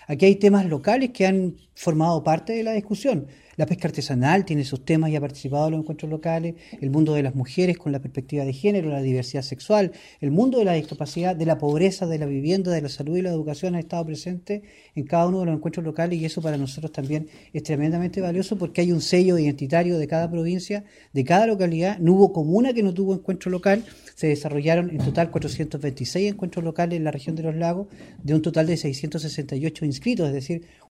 Aquí hay temas locales que han formado parte de la discusión. La pesca artesanal tiene sus temas y ha participado en los encuentros locales, el mundo de las mujeres con la perspectiva de género, la diversidad sexual, el mundo de la discapacidad, de la pobreza, de la vivienda, de la salud y la educación han estado presentes en cada uno de los encuentros locales y eso para nosotros también es tremendamente valioso porque hay un sello identitario de cada provincia, de cada localidad. No hubo comuna que no tuvo encuentro local, se desarrollaron en total 426 encuentros locales en la región de los lagos, de un total de 668 inscritos, es decir,